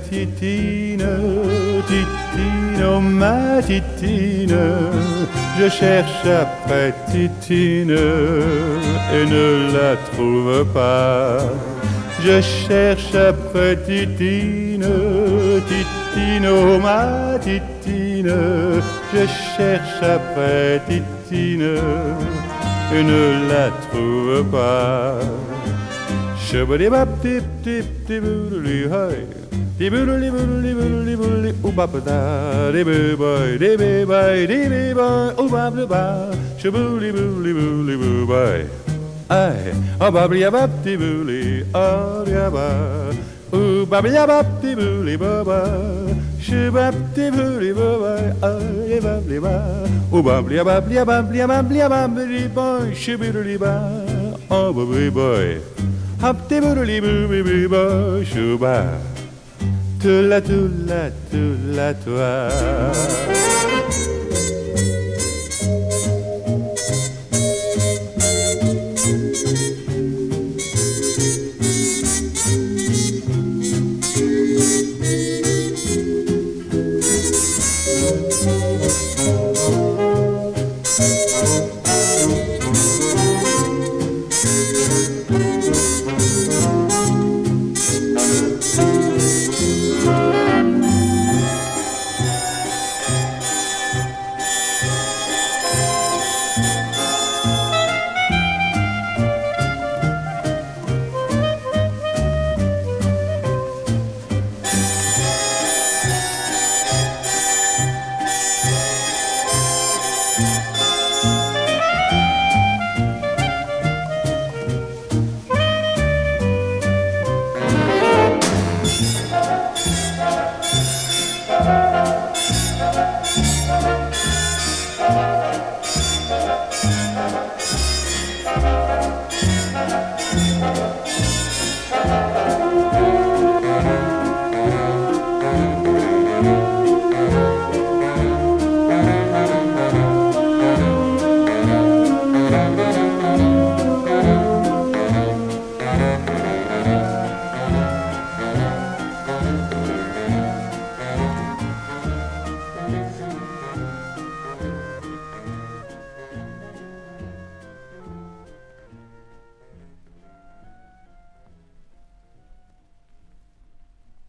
Titine, Titine, oh ma Titine, je cherche après Titine et ne la trouve pas. Je cherche après Titine, Titine, oh ma Titine, je cherche après Titine et ne la trouve pas. Shabadibab tip tip tiboodly hi, tiboodly boodly boodly boodly ubabada, dibby boy, dibby boy, dibby boy, ubabda, shaboodly boodly boodly boo boy. Aye, oh bably abab tiboodly, oh yaba, bably abab tiboodly baba, shabab tiboodly baba, oh yabably ba, bably abably abably abably abably boy, shaboodly ba, oh bably boy. Hop de boodly booby boy, shuba, tula tula tula tula.